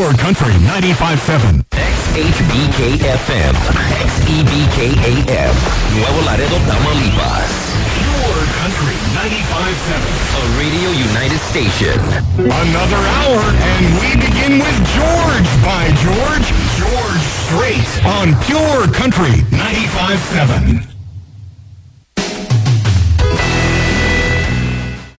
Pure Country 95.7. XHBK-FM, XEBK-AM, Nuevo Laredo, Tamaulipas. Pure Country 95.7. A Radio United station. Another hour, and we begin with George by George Strait on Pure Country 95.7.